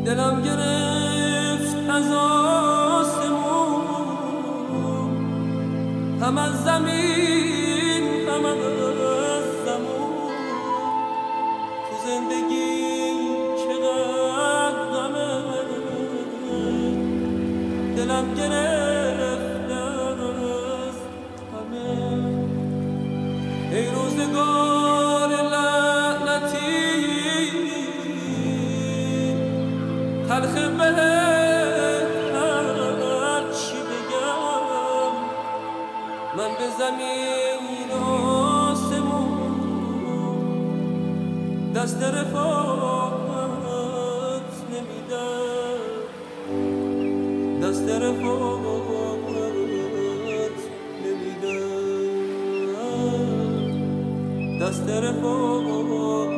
دلم گرفت از آسمون، هم از زمین هم از زمون. تو زندگی چقدر غمه، دلم گرفت از همه. ای روزگار لعنتی تلخ بهت هر چی بگم، من به زمین آسمون دست رفاقت نمیدم، دست رفاقت نمیدم، دست رفاقت.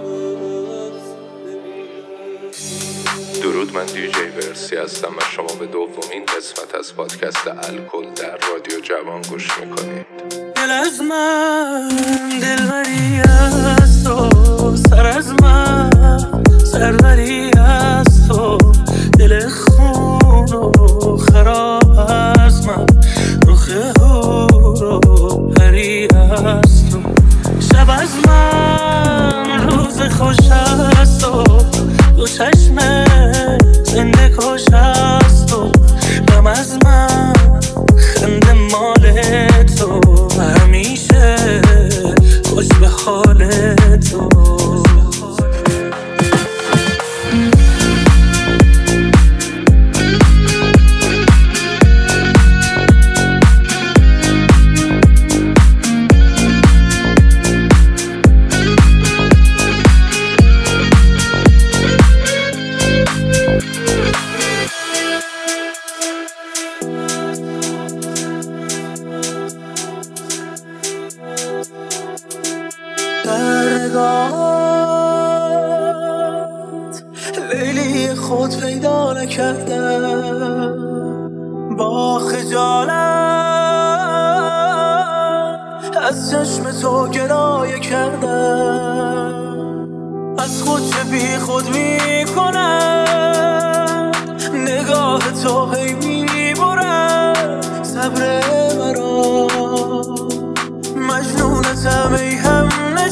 درود، من دی جی ورسی هستم و شما به دومین قسمت از پادکست الکل در رادیو جوان گوش میکنید. دل از من دلبری از تو، سر از من سروری از تو، دل خون و خراب از من، رخ هور و پری از تو. شب از من روز خوش از تو، دو چشم زنده کش از تو. غم از من خنده مال تو، همیشه خوش به حال تو. لیلی خود پیدا نکردم، با خجالت از چشم تو گلایه کردم. از خود چه بی خود میکنم، نگاه تو هی میبرم صبر مرا. مجنونتم ای هم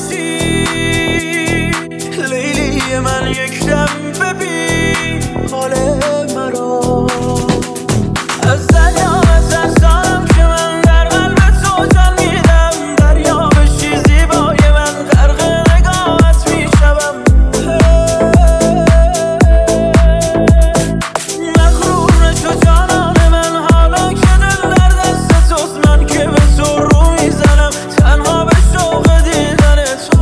نشین، لیلی من یک دم ببین حال مرا. از دریا بترسم که من در قلب تو جان میدم، دریا بشی زیبای من غرق نگاهت میشوم. مغرور نشو جانان من، حالا که دل در دست توست، من که به تو رو میزنم تنها به شوق دیدن تو.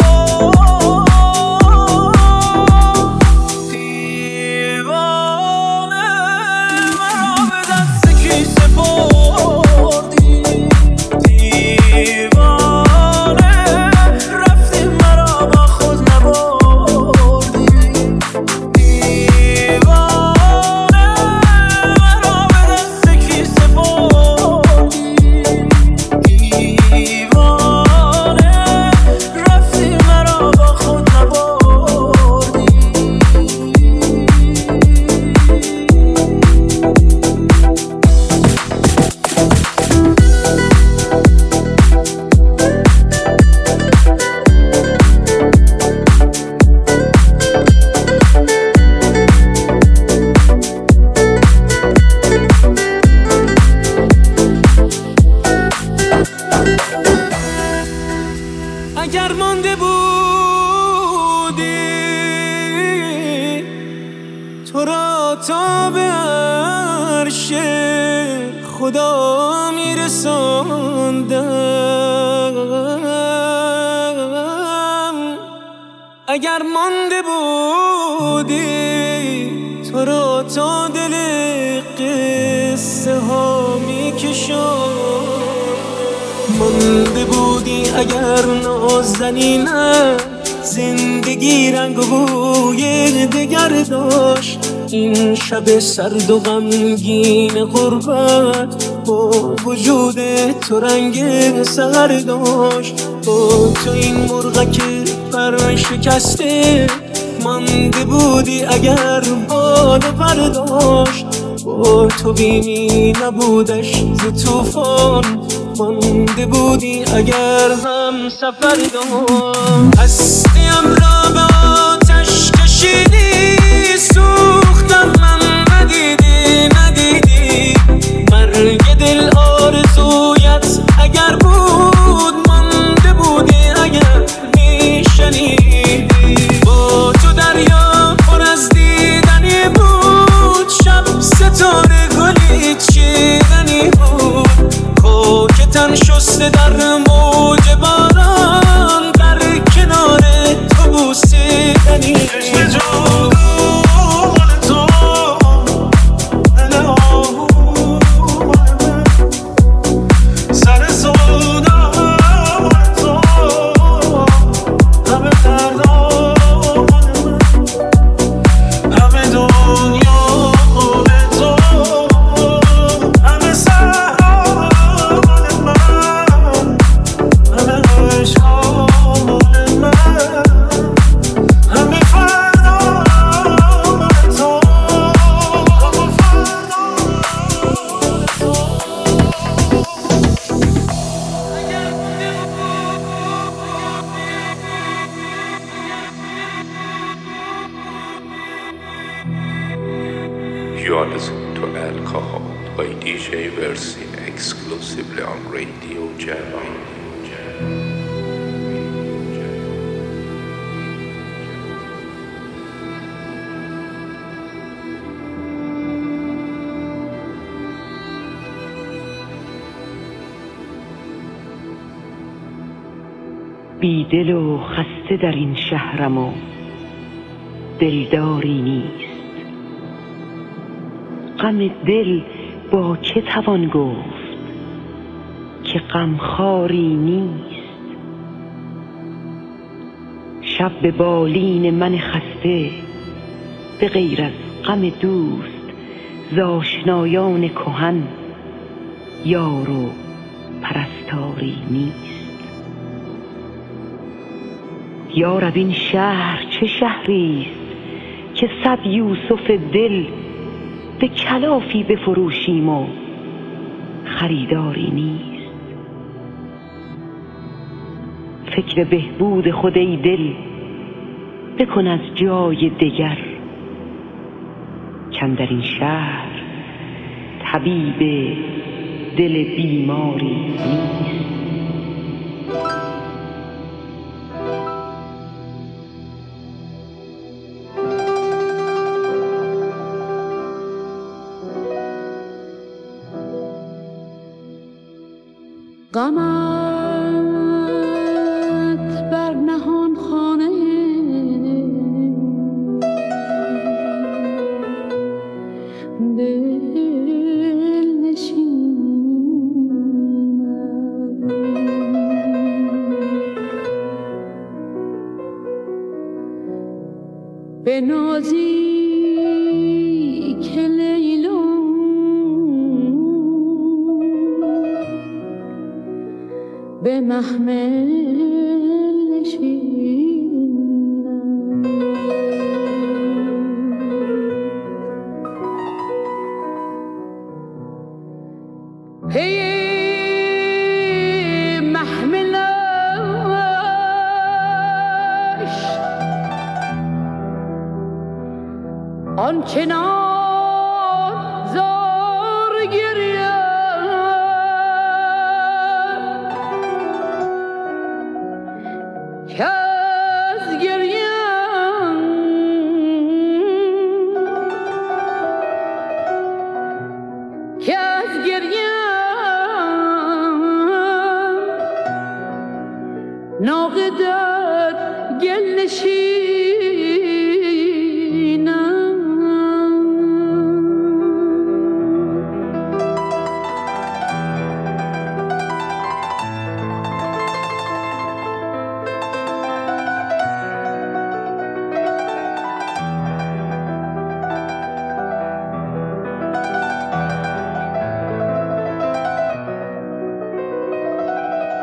اگر مانده بودی تو را تا به عرش خدا میرساندم، اگر مانده بودی تو را تا دل قصه ها میکشاندم. مانده بودی اگر نازنینم، زندگی رنگ و بوی دگر داشت. این شب سرد و غمگین غربت با وجود تو رنگ سحر داشت. با تو این مرغک پر شکسته مانده بودی اگر باد برداشت، با تو بیمی نبودش ز توفان مانده بودی اگر هم سفر داشت. هستیم را به آتش کشیدی، سوختم من ندیدی مرگ دل آرزویت اگر بود مانده بودی اگر میشنیدی. با تو دریا پر از دیدنی بود، شب ستاره گلی چیدنی بود، خاک تن شسته در موج باران در کنار تو بوسیدنی بود. You are listening to Alcohol by DJ Versi exclusively on Radio Javan. بی دل و خسته در این شهرم و دلداری نیست. غم دل با که توان گفت که غمخواری نیست. شب به بالین من خسته به غیر از غم دوست ز آشنایان کهن یار و پرستاری نیست. یا رب این شهر چه شهری است که 100 یوسف دل به کلافی بفروشیم و خریداری نیست. فکر بهبود خود ای دل بکن از جای دگر، کاندر این شهر طبیب دل بیماری نیست. غمت بر نهان خانه دل نشیند، به نازی که لیلا به محمل نشینم. هی محملش آنچنان زار گریه که از گریم ناقه در گل نشینم.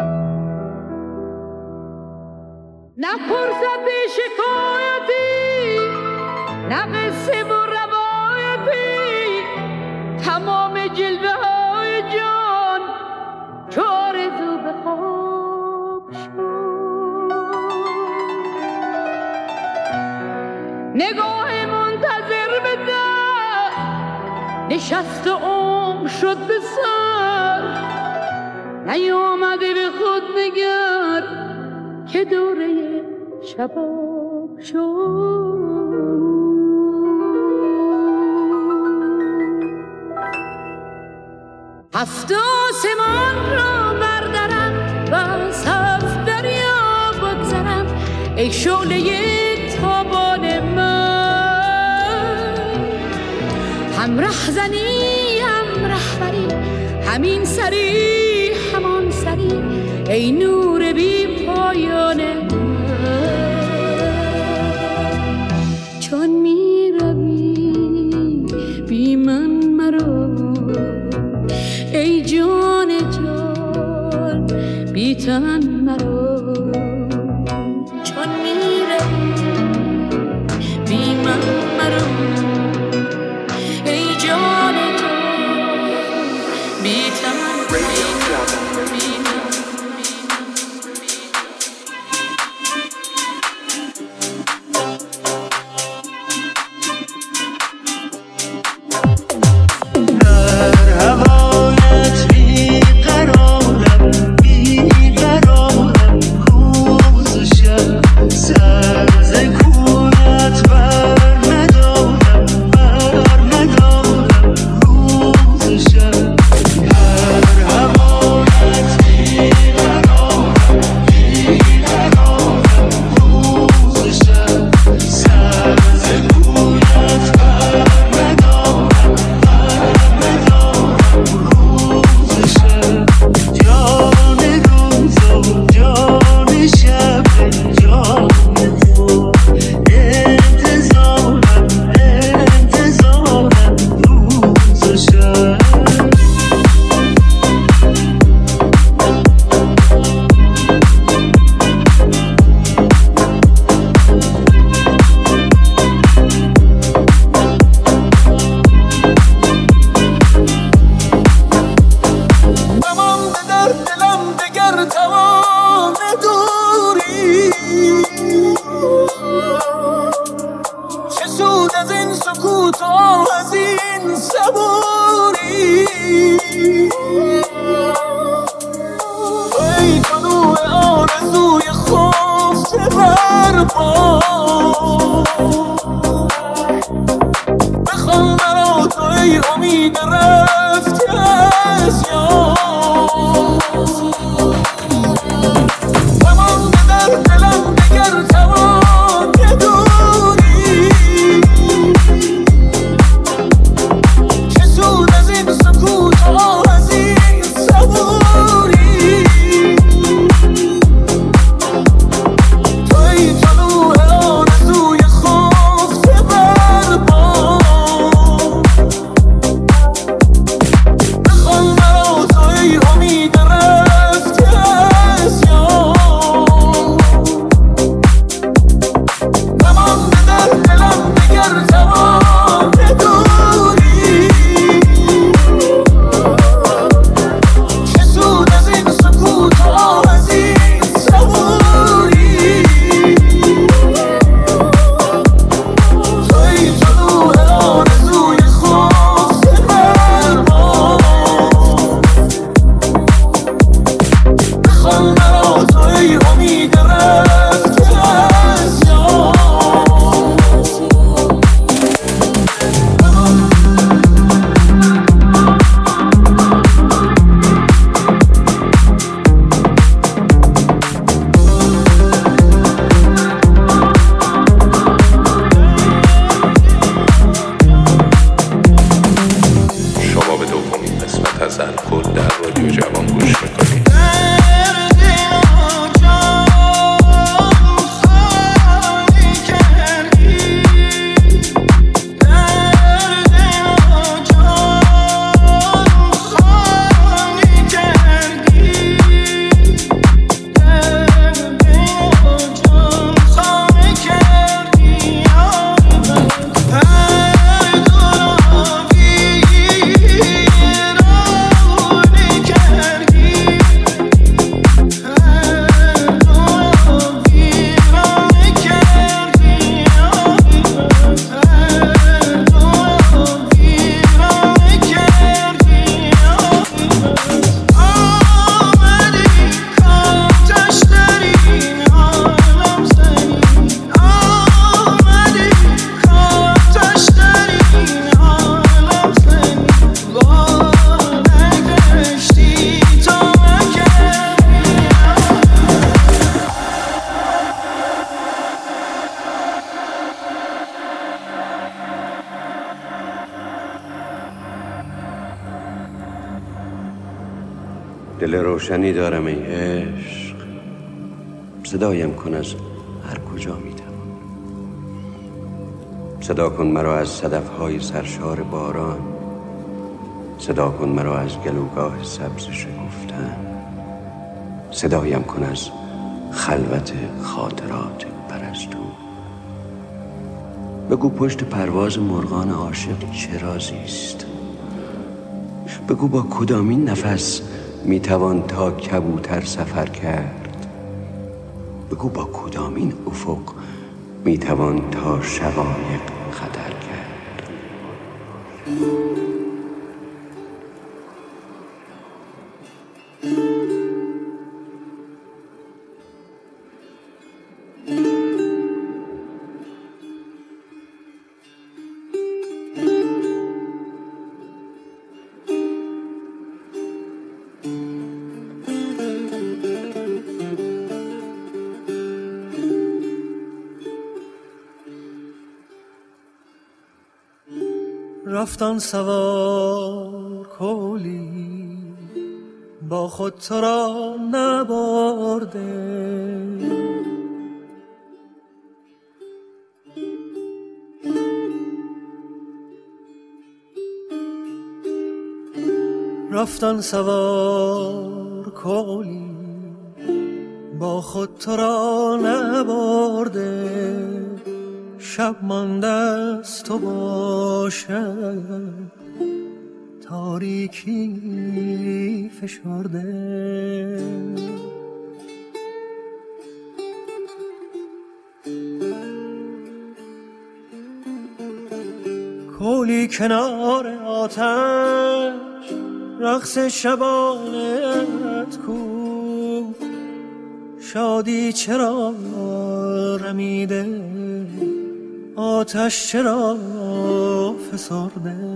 نپرسد به شکایتی قصه و روایتی تمام جلوه های جان چو آرزو به خواب شد. نگاه منتظر به در نشست و عمر شد به سر، نیامده به خود نگر که دوره شباب شد. هفت آسمان را بردرم و از هفت دریا بگذرم ای شعله تابان من. هم رهزنی هم رهبری، همین سری همان سری ای نور بی پایان من. چون می روی بی من مرو ای جان جان بی تن مرو. چون می روی بی من مرو ای جان جان بی تن دل روشنی دارم ای عشق، صدایم کن از هر کجا میتوان. صدا کن مرا از صدفهای سرشار باران، صدا کن مرا از گلوگاه سبز شکفتن، صدایم کن از خلوت خاطرات پرستو. بگو پشت پرواز مرغان عاشق چه رازیست، بگو با کدامین نفس میتوان تا کبوتر سفر کرد، بگو با کدامین افق میتوان تا شقایق خطر کرد. رفتن سوار کولی با خود تو را نبرده، رفتن سوار کولی با خود تو را نبرده، شب مانده است تو باشد تاریکی فشرده. کولی کنار آتش رقص شبانت کو، شادی چرا رمیده آتش چرا فسرده.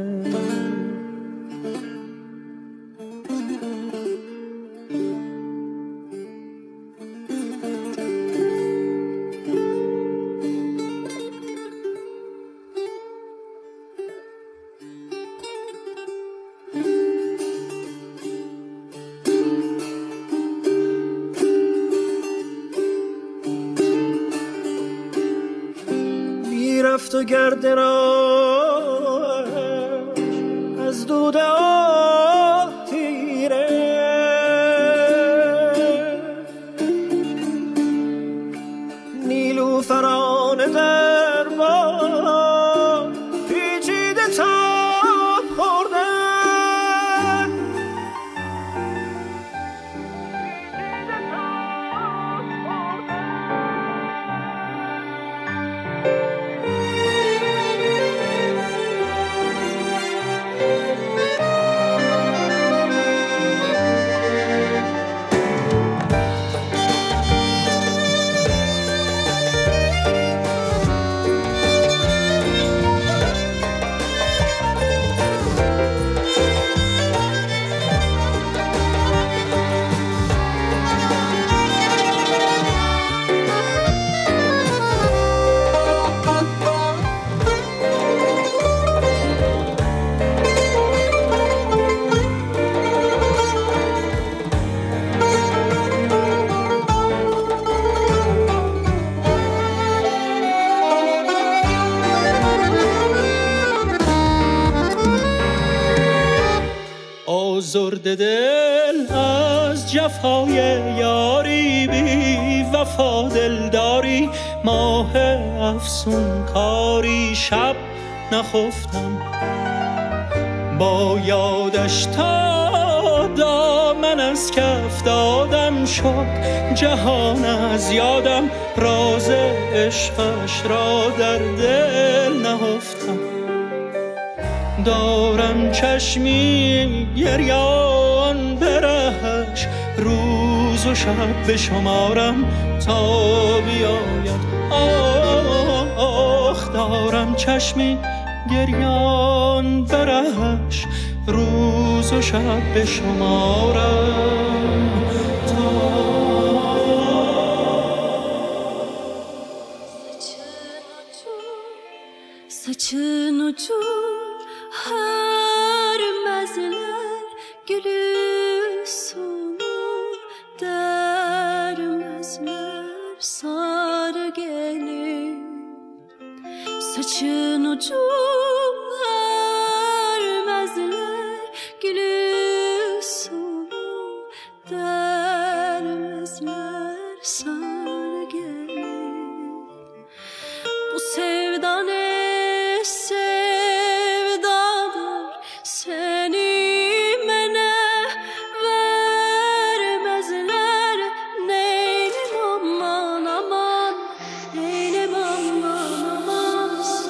رفت و گرد راش از دود آه تیره، نیلوفران در باد پیچیده تاب خورده. آزرده دل از جفای یاری، بی وفا دلداری، ماه افسون کاری. شب نخفتم با یادش تا دامن از کف دادم شد جهان از یادم، راز عشقش را در دل نهفتم. دارم چشمی گریان برهش، روز و شب بشمارم تا بیاید. آخ دارم چشمی گریان برهش، روز و شب بشمارم تا saçın ucur her mezler gülü su. Görmezler gülüsünü, dermezler sana gel. Bu sevda ne sevdadır, seni mene vermezler. Neylem aman aman, neylem aman aman.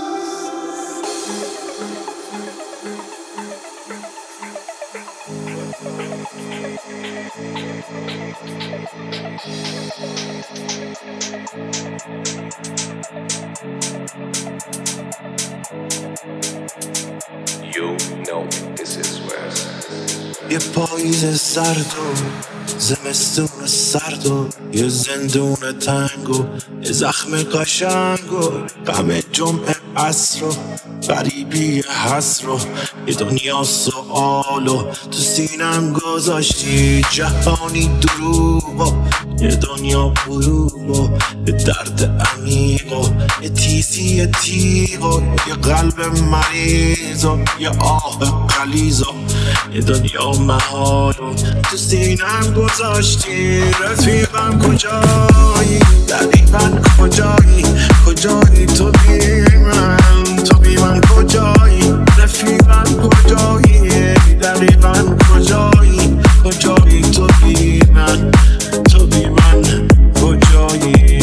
You know this is where یه پاییز سرد و زمستون سرد و یه زندون تنگ و یه زخم قشنگ و غم جمعه عصر و غریبی حسر و یه دنیا سؤال و تو سینم گذاشتی جهانی دروغ و یه دنیا بروغ و یه درد عمیق و یه تیزی تیغ و یه قلب مریض و یه آه غلیظ و یه دنیا محال و تو سینم گذاشتی. رفیقم کجایی؟ دقیقا کجایی؟ کجایی تو بی من؟ تو بی من کجایی؟ رفیقم کجایی؟ دقیقا کجایی؟ کجایی تو بی من؟ تو بی من کجایی؟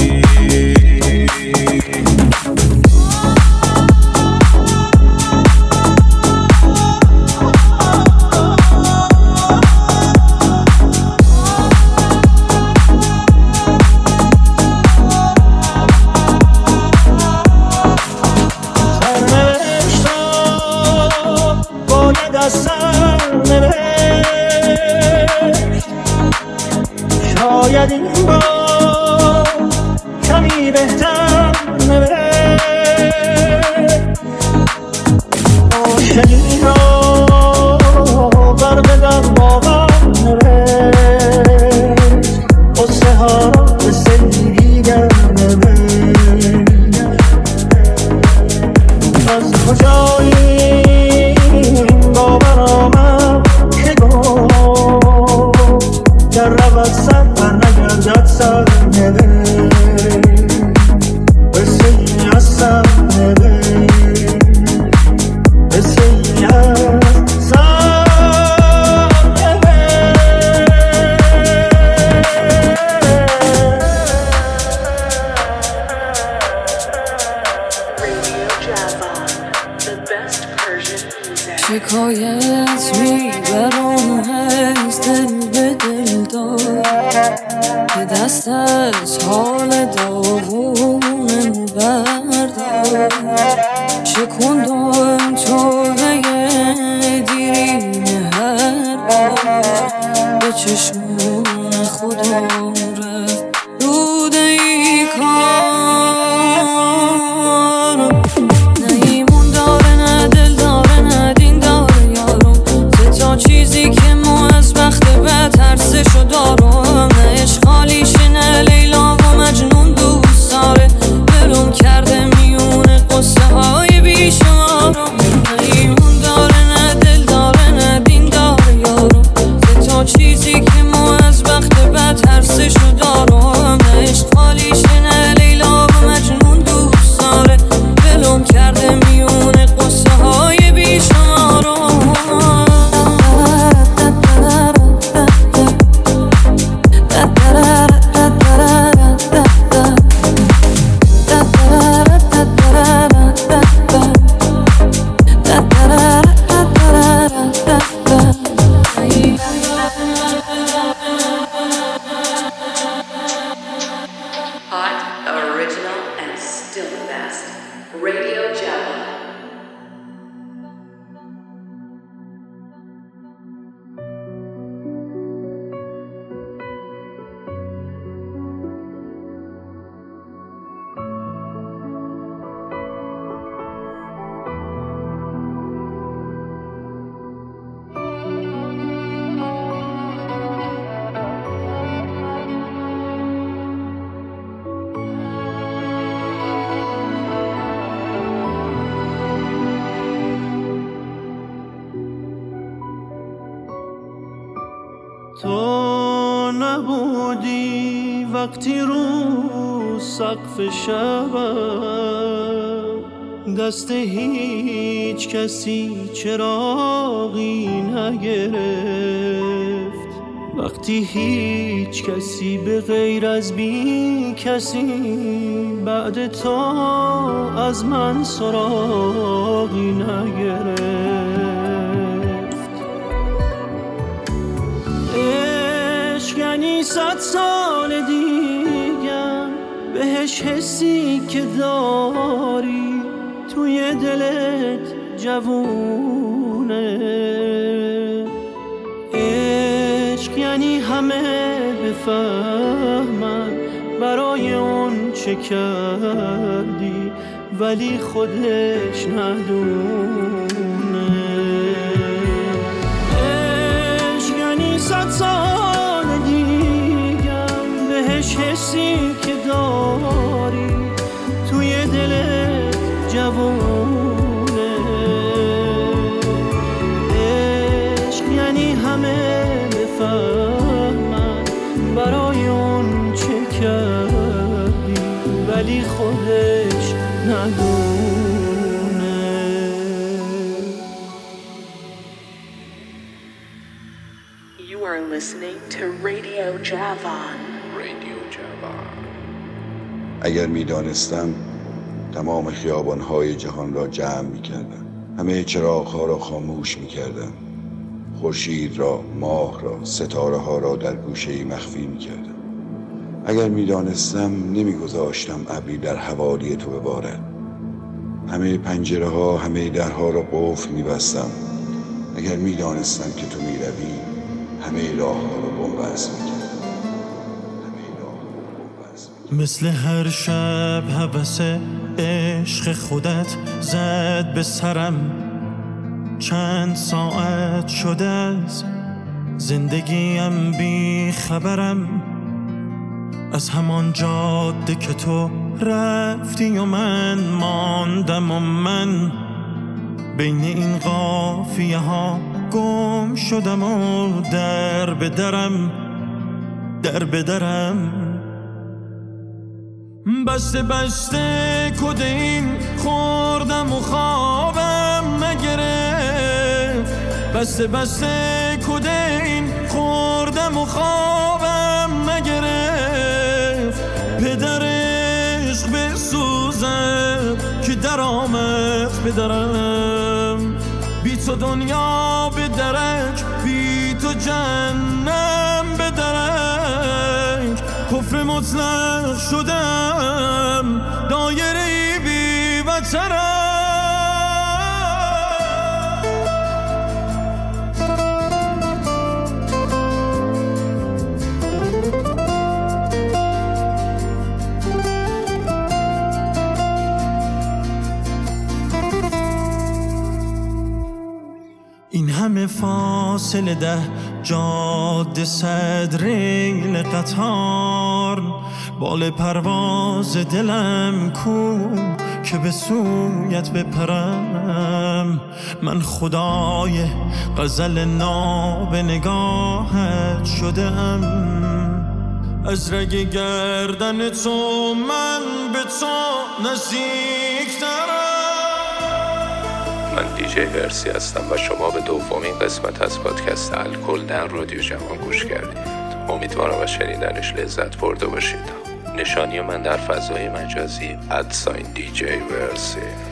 شاید این بار کمی بهتر نبرد عاشقی را بر بدن باور نبرد قصه ها را به سنگیگر نبرد. از کجایی باور آمد که گفت در رود سر و نگردد سر نبرد قصه ای از سر نبرد قصه ای از سر شکایت میبرم از دل به دل دار که دست از حال داغونم بردار. شکندم توبه دیرین هر بار به چشمون خدا رفت روده ای کارم. نه ایمون داره نه دل داره نه دین داره یارم. تا چیزی که ما از بخت به ترسشو دارم. نه اشغالیشه نه لیلا و مجنون دوست داره. دلم کرده میونه قصه های بیشمارم. نه نبودی وقتی رو سقف شبم دست هیچ کسی چراغی نگرفت، وقتی هیچ کسی به غیر از بی کسی بعد تو از من سراغی نگرفت. عشق یعنی 100 سال دیگم بهش حسی که داری توی دلت جوونه. عشق یعنی همه بفهمن برای اون چه کردی ولی خودش ندونه. عشق یعنی 100 سال دیگم بهش حسی که داری توی دلت جوونه. عشق یعنی همه بفهمن برای اون چه کردی ولی خودش ندونه. You are listening to Radio Javan. Radio Javan. اگر می‌دانستم تمام خیابان‌های جهان را جمع می‌کردم، همه چراغ‌ها را خاموش می‌کردم، خورشید را، ماه را، ستاره‌ها را در گوشه‌ای مخفی می‌کردم. اگر می‌دانستم نمی‌گذاشتم ابری در حوالی تو ببارد، همه پنجره‌ها، همه درها را قفل می‌بستم. اگر می‌دانستم که تو می‌روی، همه راه‌ها را بن‌بست می‌کردم. مثل هر شب هوس عشق خودت زد به سرم، چند ساعت شده از زندگیم بی خبرم، از همان جاده که تو رفتی و من ماندم و من بین این قافیه ها گم شدم و در به درم بسته کد این خوردم و خوابم نگرفت، بسته کد این خوردم و خوابم نگرفت. پدر عشق بسوزم که در آمد پدرم، بی تو دنیا به درک، بی تو جهنم به درک. کفر مطلق شدم، دایره بی وطنم. این همه فاصله 10 جاده 100 ریل قطار، بال پرواز دلم کو که به سویت بپرم. من خدای غزل ناب نگاهت شدم، از رگ گردن تو من به تو نزدیکترم. من دیجی ورسی هستم و شما به دومین قسمت از پادکست الکل در رادیو جوان گوش کردید. امیدوارم از شنیدنش لذت برده باشید. نشانی من در فضای مجازی @دیجی ورسی.